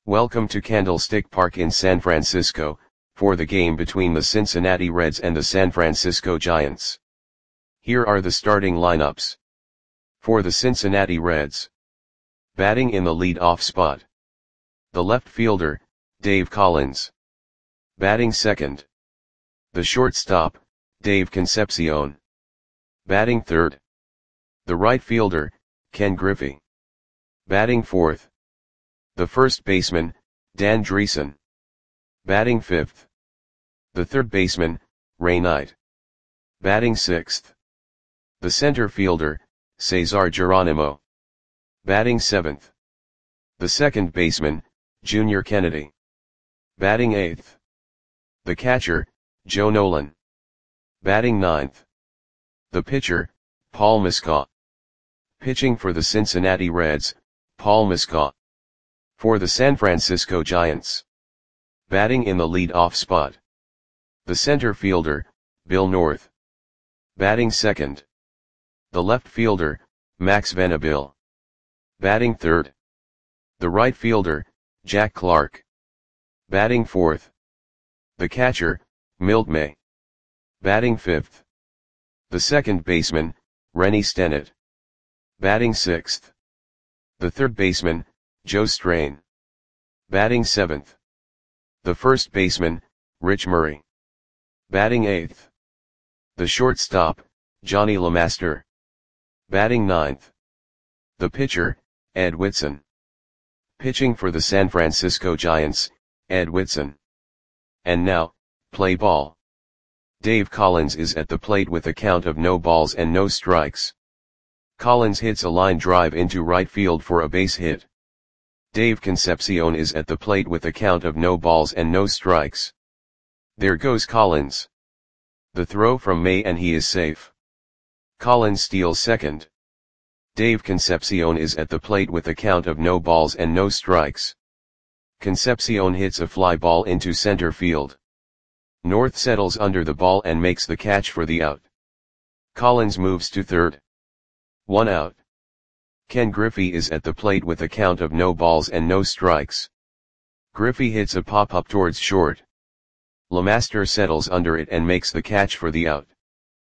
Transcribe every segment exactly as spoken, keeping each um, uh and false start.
Welcome to Candlestick Park in San Francisco, for the game between the Cincinnati Reds and the San Francisco Giants. Here are the starting lineups. For the Cincinnati Reds. Batting in the lead-off spot. The left fielder, Dave Collins. Batting second. The shortstop, Dave Concepcion. Batting third. The right fielder, Ken Griffey. Batting fourth. The first baseman, Dan Driessen. Batting fifth. The third baseman, Ray Knight. Batting sixth. The center fielder, Cesar Geronimo. Batting seventh. The second baseman, Junior Kennedy. Batting eighth. The catcher, Joe Nolan. Batting ninth. The pitcher, Paul Muscat. Pitching for the Cincinnati Reds, Paul Muscat. For the San Francisco Giants. Batting in the lead-off spot. The center fielder, Bill North. Batting second. The left fielder, Max Venable. Batting third. The right fielder, Jack Clark. Batting fourth. The catcher, Milt May. Batting fifth. The second baseman, Rennie Stennett. Batting sixth. The third baseman, Joe Strain. Batting seventh. The first baseman, Rich Murray. Batting eighth. The shortstop, Johnny LeMaster. Batting ninth. The pitcher, Ed Whitson. Pitching for the San Francisco Giants, Ed Whitson. And now, play ball. Dave Collins is at the plate with a count of no balls and no strikes. Collins hits a line drive into right field for a base hit. Dave Concepcion is at the plate with a count of no balls and no strikes. There goes Collins. The throw from May and he is safe. Collins steals second. Dave Concepcion is at the plate with a count of no balls and no strikes. Concepcion hits a fly ball into center field. North settles under the ball and makes the catch for the out. Collins moves to third. One out. Ken Griffey is at the plate with a count of no balls and no strikes. Griffey hits a pop-up towards short. LeMaster settles under it and makes the catch for the out.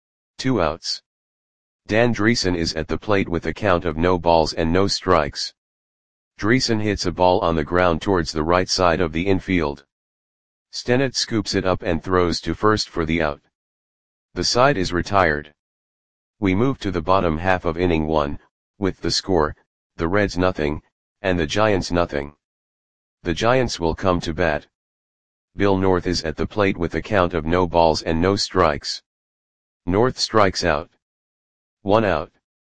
Two outs. Dan Driessen is at the plate with a count of no balls and no strikes. Driessen hits a ball on the ground towards the right side of the infield. Stennett scoops it up and throws to first for the out. The side is retired. We move to the bottom half of inning one, with the score, the Reds nothing, and the Giants nothing. The Giants will come to bat. Bill North is at the plate with a count of no balls and no strikes. North strikes out. One out.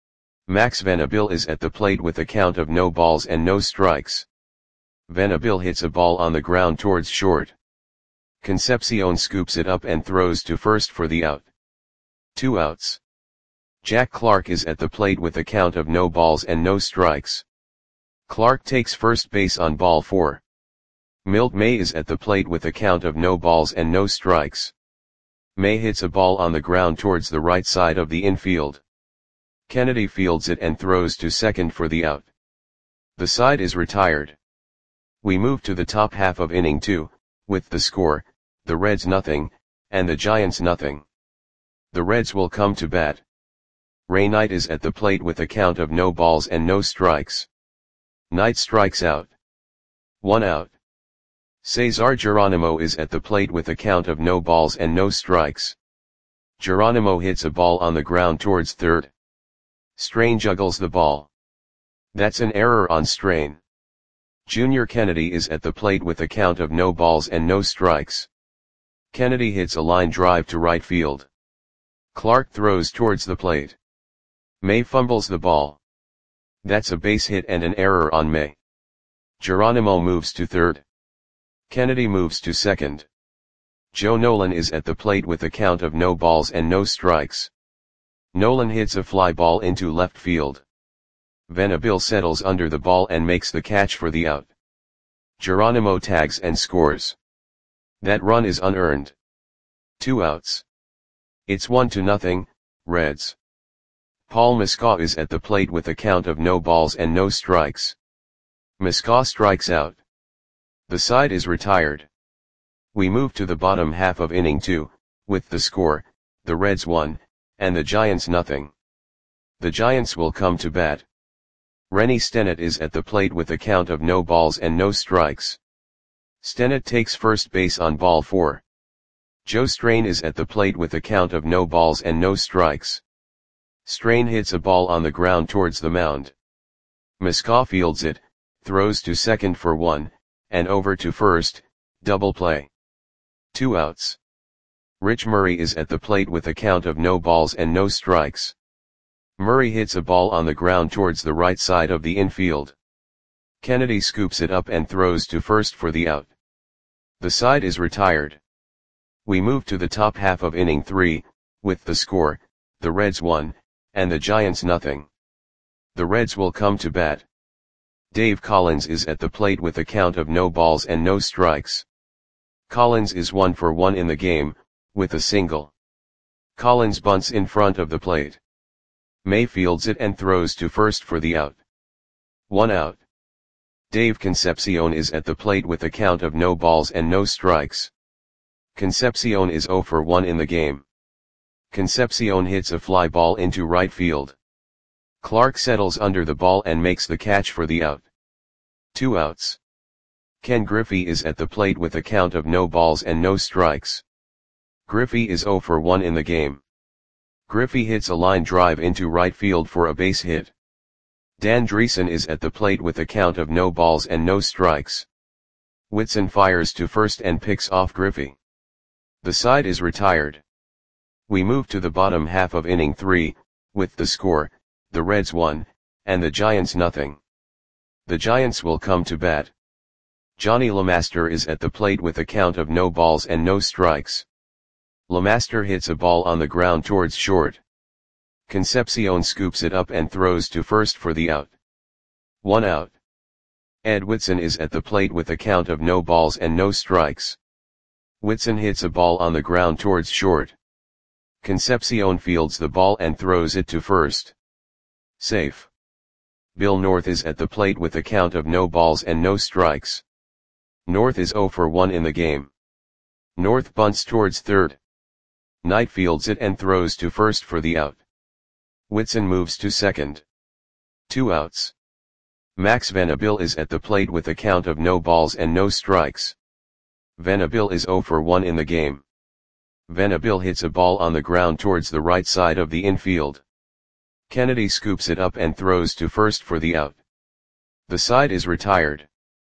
Max Venable is at the plate with a count of no balls and no strikes. Venable hits a ball on the ground towards short. Concepcion scoops it up and throws to first for the out. Two outs. Jack Clark is at the plate with a count of no balls and no strikes. Clark takes first base on ball four. Milt May is at the plate with a count of no balls and no strikes. May hits a ball on the ground towards the right side of the infield. Kennedy fields it and throws to second for the out. The side is retired. We move to the top half of inning two, with the score, the Reds nothing, and the Giants nothing. The Reds will come to bat. Ray Knight is at the plate with a count of no balls and no strikes. Knight strikes out. One out. Cesar Geronimo is at the plate with a count of no balls and no strikes. Geronimo hits a ball on the ground towards third. Strain juggles the ball. That's an error on Strain. Junior Kennedy is at the plate with a count of no balls and no strikes. Kennedy hits a line drive to right field. Clark throws towards the plate. May fumbles the ball. That's a base hit and an error on May. Geronimo moves to third. Kennedy moves to second. Joe Nolan is at the plate with a count of no balls and no strikes. Nolan hits a fly ball into left field. Venable settles under the ball and makes the catch for the out. Geronimo tags and scores. That run is unearned. Two outs. It's one to nothing, Reds. Paul Muscat is at the plate with a count of no balls and no strikes. Muscat strikes out. The side is retired. We move to the bottom half of inning two, with the score, the Reds one, and the Giants nothing. The Giants will come to bat. Rennie Stennett is at the plate with a count of no balls and no strikes. Stennett takes first base on ball four. Joe Strain is at the plate with a count of no balls and no strikes. Strain hits a ball on the ground towards the mound. Muscaw fields it, throws to second for one, and over to first, double play. Two outs. Rich Murray is at the plate with a count of no balls and no strikes. Murray hits a ball on the ground towards the right side of the infield. Kennedy scoops it up and throws to first for the out. The side is retired. We move to the top half of inning three, with the score, the Reds one, and the Giants nothing. The Reds will come to bat. Dave Collins is at the plate with a count of no balls and no strikes. Collins is one for one in the game, with a single. Collins bunts in front of the plate. May fields it and throws to first for the out. One out. Dave Concepcion is at the plate with a count of no balls and no strikes. Concepcion is zero for one in the game. Concepcion hits a fly ball into right field. Clark settles under the ball and makes the catch for the out. Two outs. Ken Griffey is at the plate with a count of no balls and no strikes. Griffey is zero for one in the game. Griffey hits a line drive into right field for a base hit. Dan Dreesen is at the plate with a count of no balls and no strikes. Whitson fires to first and picks off Griffey. The side is retired. We move to the bottom half of inning three, with the score, the Reds one, and the Giants nothing. The Giants will come to bat. Johnny LeMaster is at the plate with a count of no balls and no strikes. LeMaster hits a ball on the ground towards short. Concepcion scoops it up and throws to first for the out. One out. Ed Whitson is at the plate with a count of no balls and no strikes. Whitson hits a ball on the ground towards short. Concepcion fields the ball and throws it to first. Safe. Bill North is at the plate with a count of no balls and no strikes. North is zero for one in the game. North bunts towards third. Knight fields it and throws to first for the out. Whitson moves to second. Two outs. Max Venabil is at the plate with a count of no balls and no strikes. Venabil is zero for one in the game. Venabil hits a ball on the ground towards the right side of the infield. Kennedy scoops it up and throws to first for the out. The side is retired.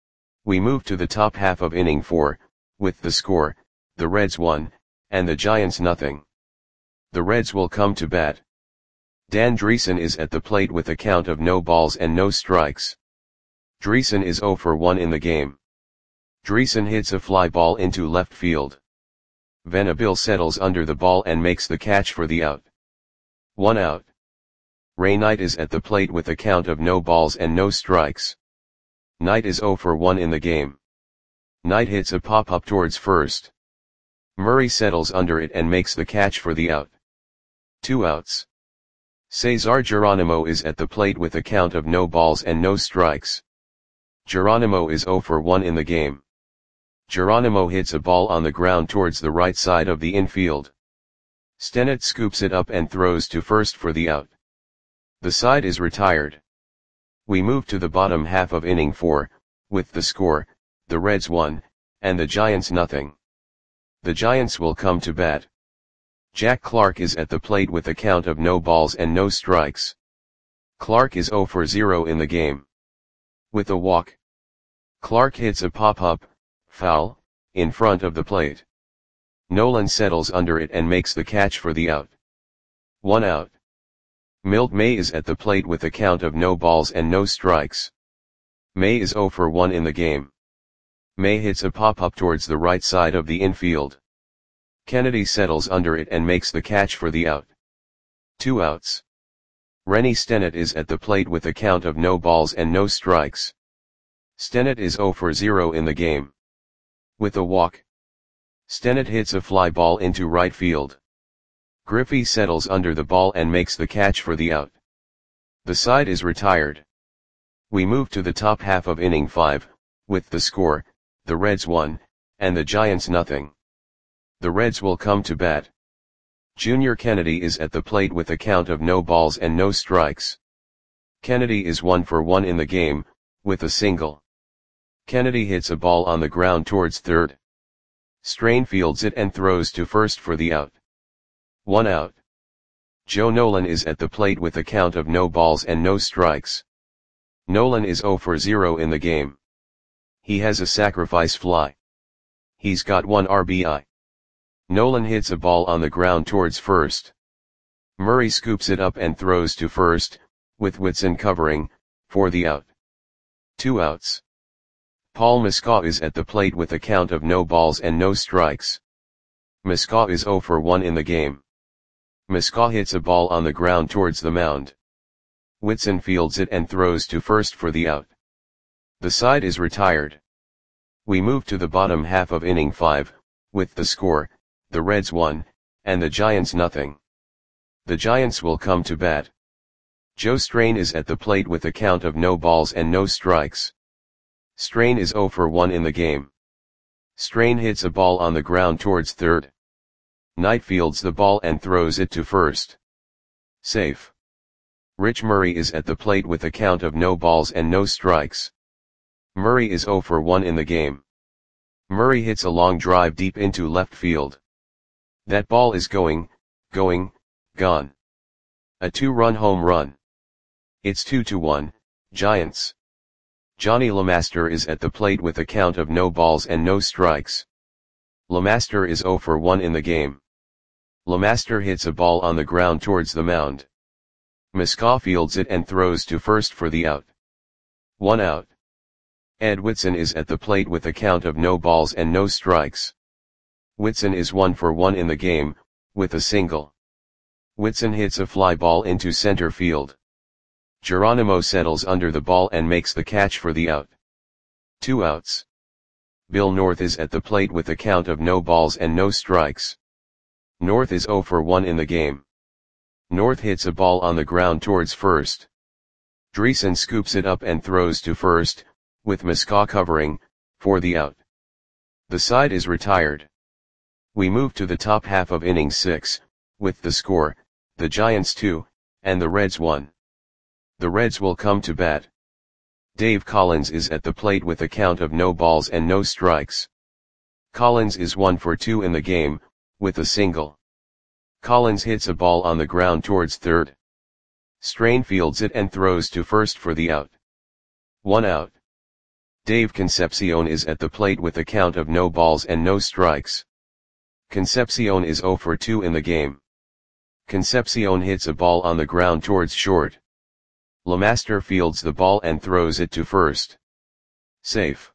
We move to the top half of inning four, with the score, the Reds one, and the Giants nothing. The Reds will come to bat. Dan Dreesen is at the plate with a count of no balls and no strikes. Dreesen is zero for one in the game. Dreesen hits a fly ball into left field. Venabil settles under the ball and makes the catch for the out. One out. Ray Knight is at the plate with a count of no balls and no strikes. Knight is zero for one in the game. Knight hits a pop-up towards first. Murray settles under it and makes the catch for the out. Two outs. Cesar Geronimo is at the plate with a count of no balls and no strikes. Geronimo is zero for one in the game. Geronimo hits a ball on the ground towards the right side of the infield. Stennett scoops it up and throws to first for the out. The side is retired. We move to the bottom half of inning four, with the score, the Reds one, and the Giants nothing. The Giants will come to bat. Jack Clark is at the plate with a count of no balls and no strikes. Clark is zero for zero in the game. With a walk. Clark hits a pop-up, foul, in front of the plate. Nolan settles under it and makes the catch for the out. One out. Milt May is at the plate with a count of no balls and no strikes. May is zero for one in the game. May hits a pop-up towards the right side of the infield. Kennedy settles under it and makes the catch for the out. Two outs. Rennie Stennett is at the plate with a count of no balls and no strikes. Stennett is zero for zero in the game. With a walk. Stennett hits a fly ball into right field. Griffey settles under the ball and makes the catch for the out. The side is retired. We move to the top half of inning five, with the score, the Reds one, and the Giants nothing. The Reds will come to bat. Junior Kennedy is at the plate with a count of no balls and no strikes. Kennedy is one for one in the game, with a single. Kennedy hits a ball on the ground towards third. Strain fields it and throws to first for the out. One out. Joe Nolan is at the plate with a count of no balls and no strikes. Nolan is zero for zero in the game. He has a sacrifice fly. He's got one R B I. Nolan hits a ball on the ground towards first. Murray scoops it up and throws to first, with Whitson covering, for the out. Two outs. Paul Muscat is at the plate with a count of no balls and no strikes. Muscat is zero for one in the game. Muscat hits a ball on the ground towards the mound. Whitson fields it and throws to first for the out. The side is retired. We move to the bottom half of inning five, with the score, the Reds one, and the Giants nothing. The Giants will come to bat. Joe Strain is at the plate with a count of no balls and no strikes. Strain is zero for one in the game. Strain hits a ball on the ground towards third. Knight fields the ball and throws it to first. Safe. Rich Murray is at the plate with a count of no balls and no strikes. Murray is zero for one in the game. Murray hits a long drive deep into left field. That ball is going, going, gone. A two-run home run. It's two to one, Giants. Johnny LeMaster is at the plate with a count of no balls and no strikes. LeMaster is zero for one in the game. LeMaster hits a ball on the ground towards the mound. Muscat fields it and throws to first for the out. One out. Ed Whitson is at the plate with a count of no balls and no strikes. Whitson is one for one in the game, with a single. Whitson hits a fly ball into center field. Geronimo settles under the ball and makes the catch for the out. Two outs. Bill North is at the plate with a count of no balls and no strikes. North is zero for one in the game. North hits a ball on the ground towards first. Dreesen scoops it up and throws to first, with Muscat covering, for the out. The side is retired. We move to the top half of inning six, with the score, the Giants two, and the Reds one. The Reds will come to bat. Dave Collins is at the plate with a count of no balls and no strikes. Collins is one for two in the game, with a single. Collins hits a ball on the ground towards third. Strain fields it and throws to first for the out. One out. Dave Concepcion is at the plate with a count of no balls and no strikes. Concepcion is zero for two in the game. Concepcion hits a ball on the ground towards short. LeMaster fields the ball and throws it to first. Safe.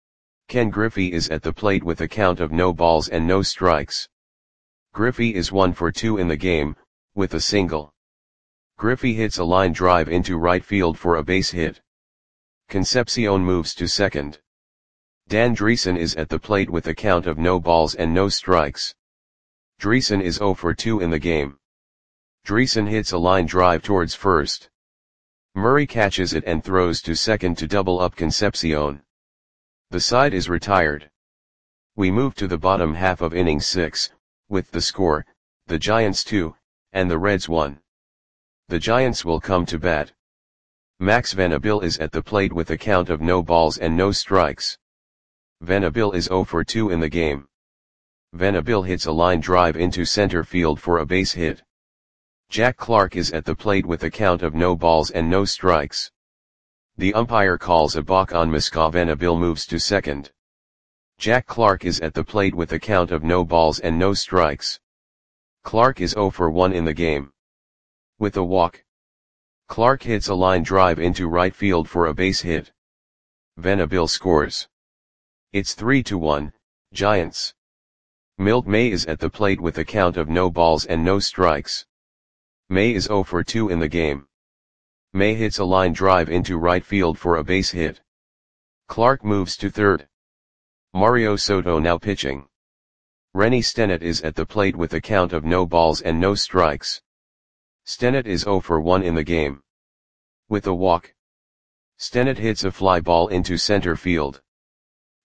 Ken Griffey is at the plate with a count of no balls and no strikes. Griffey is one for two in the game, with a single. Griffey hits a line drive into right field for a base hit. Concepcion moves to second. Dan Dreesen is at the plate with a count of no balls and no strikes. Dreesen is zero for two in the game. Dreesen hits a line drive towards first. Murray catches it and throws to second to double up Concepcion. The side is retired. We move to the bottom half of inning six, with the score, the Giants two, and the Reds one. The Giants will come to bat. Max Venable is at the plate with a count of no balls and no strikes. Venable is zero for two in the game. Venable hits a line drive into center field for a base hit. Jack Clark is at the plate with a count of no balls and no strikes. The umpire calls a balk on Muscat. Venable moves to second. Jack Clark is at the plate with a count of no balls and no strikes. Clark is zero for one in the game. With a walk. Clark hits a line drive into right field for a base hit. Venable scores. It's three to one, Giants. Milt May is at the plate with a count of no balls and no strikes. May is zero for two in the game. May hits a line drive into right field for a base hit. Clark moves to third. Mario Soto now pitching. Rennie Stennett is at the plate with a count of no balls and no strikes. Stennett is zero for one in the game. With a walk. Stennett hits a fly ball into center field.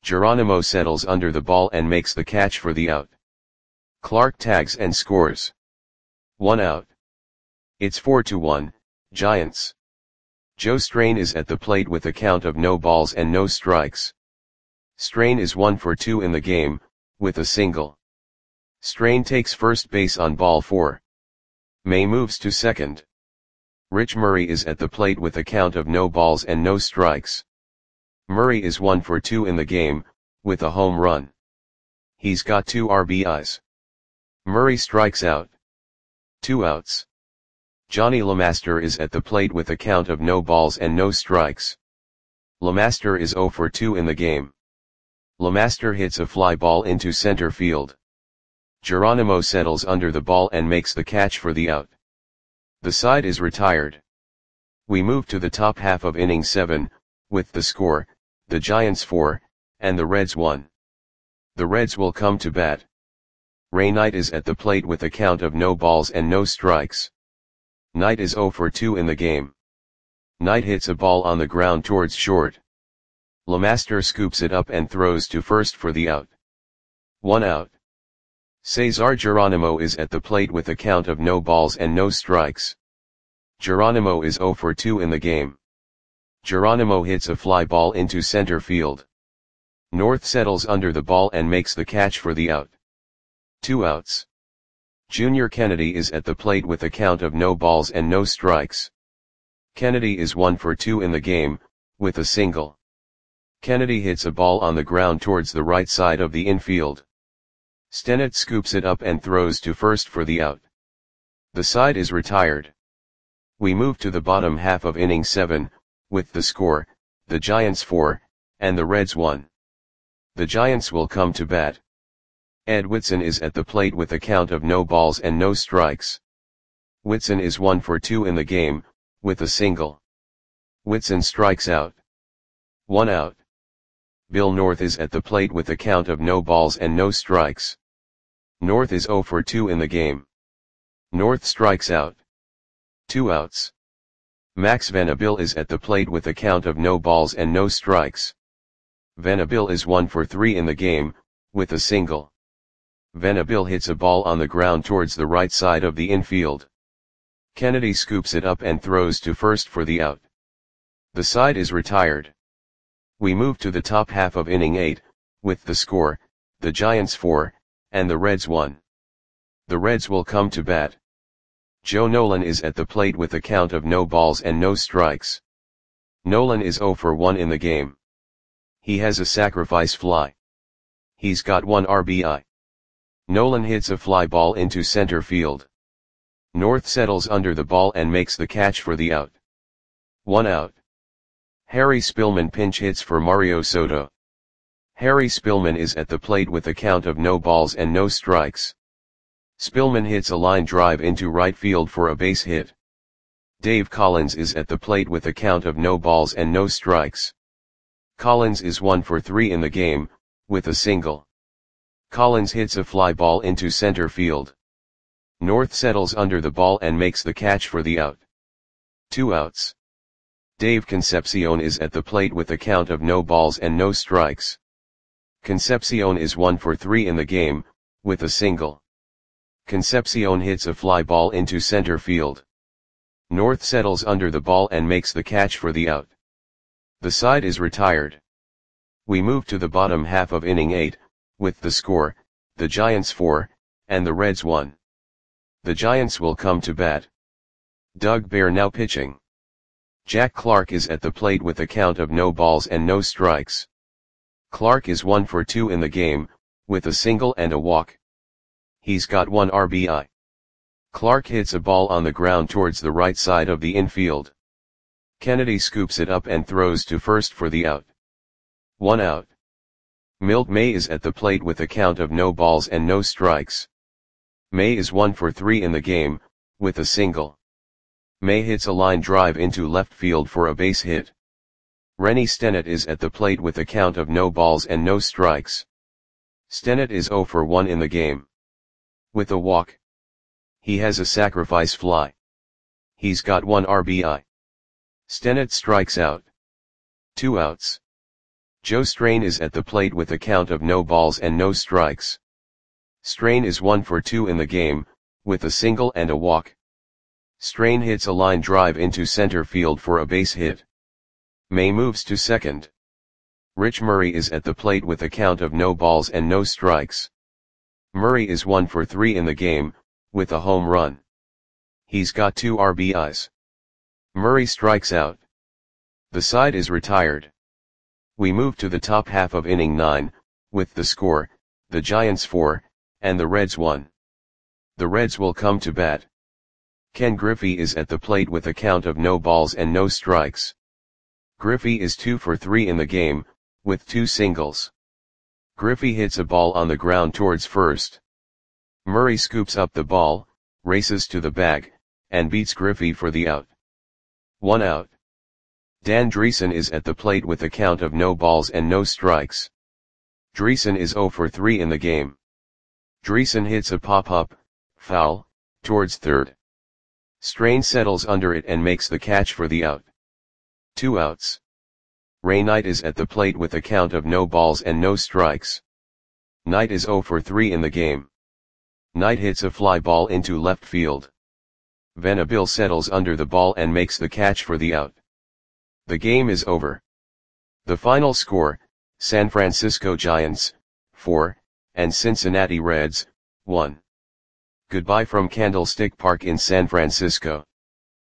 Geronimo settles under the ball and makes the catch for the out. Clark tags and scores. One out. It's four to one, Giants. Joe Strain is at the plate with a count of no balls and no strikes. Strain is one for two in the game, with a single. Strain takes first base on ball four. May moves to second. Rich Murray is at the plate with a count of no balls and no strikes. Murray is one for two in the game, with a home run. He's got two R B Is. Murray strikes out. Two outs. Johnny LeMaster is at the plate with a count of no balls and no strikes. LeMaster is zero for two in the game. LeMaster hits a fly ball into center field. Geronimo settles under the ball and makes the catch for the out. The side is retired. We move to the top half of inning seven, with the score, the Giants four, and the Reds one. The Reds will come to bat. Ray Knight is at the plate with a count of no balls and no strikes. Knight is zero for two in the game. Knight hits a ball on the ground towards short. LeMaster scoops it up and throws to first for the out. One out. Cesar Geronimo is at the plate with a count of no balls and no strikes. Geronimo is zero for two in the game. Geronimo hits a fly ball into center field. North settles under the ball and makes the catch for the out. Two outs. Junior Kennedy is at the plate with a count of no balls and no strikes. Kennedy is one for two in the game, with a single. Kennedy hits a ball on the ground towards the right side of the infield. Stennett scoops it up and throws to first for the out. The side is retired. We move to the bottom half of inning seven, with the score, the Giants four, and the Reds one. The Giants will come to bat. Ed Whitson is at the plate with a count of no balls and no strikes. Whitson is one for two in the game, with a single. Whitson strikes out. One out. Bill North is at the plate with a count of no balls and no strikes. North is zero for two in the game. North strikes out. Two outs. Max Venable is at the plate with a count of no balls and no strikes. Venable is one for three in the game, with a single. Venable hits a ball on the ground towards the right side of the infield. Kennedy scoops it up and throws to first for the out. The side is retired. We move to the top half of inning eight, with the score, the Giants four, and the Reds one. The Reds will come to bat. Joe Nolan is at the plate with a count of no balls and no strikes. Nolan is zero for one in the game. He has a sacrifice fly. He's got one R B I. Nolan hits a fly ball into center field. North settles under the ball and makes the catch for the out. One out. Harry Spillman pinch hits for Mario Soto. Harry Spillman is at the plate with a count of no balls and no strikes. Spillman hits a line drive into right field for a base hit. Dave Collins is at the plate with a count of no balls and no strikes. Collins is one for three in the game, with a single. Collins hits a fly ball into center field. North settles under the ball and makes the catch for the out. Two outs. Dave Concepcion is at the plate with a count of no balls and no strikes. Concepcion is one for three in the game, with a single. Concepcion hits a fly ball into center field. North settles under the ball and makes the catch for the out. The side is retired. We move to the bottom half of inning eight, with the score, the Giants four, and the Reds one. The Giants will come to bat. Doug Bear now pitching. Jack Clark is at the plate with a count of no balls and no strikes. Clark is one for two in the game, with a single and a walk. He's got one R B I. Clark hits a ball on the ground towards the right side of the infield. Kennedy scoops it up and throws to first for the out. One out. Milt May is at the plate with a count of no balls and no strikes. May is one for three in the game, with a single. May hits a line drive into left field for a base hit. Rennie Stennett is at the plate with a count of no balls and no strikes. Stennett is zero for one in the game. With a walk. He has a sacrifice fly. He's got one R B I. Stennett strikes out. Two outs. Joe Strain is at the plate with a count of no balls and no strikes. Strain is one for two in the game, with a single and a walk. Strain hits a line drive into center field for a base hit. May moves to second. Rich Murray is at the plate with a count of no balls and no strikes. Murray is one for three in the game, with a home run. He's got two R B Is. Murray strikes out. The side is retired. We move to the top half of inning nine, with the score, the Giants four, and the Reds one. The Reds will come to bat. Ken Griffey is at the plate with a count of no balls and no strikes. Griffey is two for three in the game, with two singles. Griffey hits a ball on the ground towards first. Murray scoops up the ball, races to the bag, and beats Griffey for the out. One out. Dan Dreesen is at the plate with a count of no balls and no strikes. Dreesen is zero for three in the game. Dreesen hits a pop-up, foul, towards third. Strain settles under it and makes the catch for the out. Two outs. Ray Knight is at the plate with a count of no balls and no strikes. Knight is zero for three in the game. Knight hits a fly ball into left field. Venable settles under the ball and makes the catch for the out. The game is over. The final score, San Francisco Giants, four, and Cincinnati Reds, one. Goodbye from Candlestick Park in San Francisco.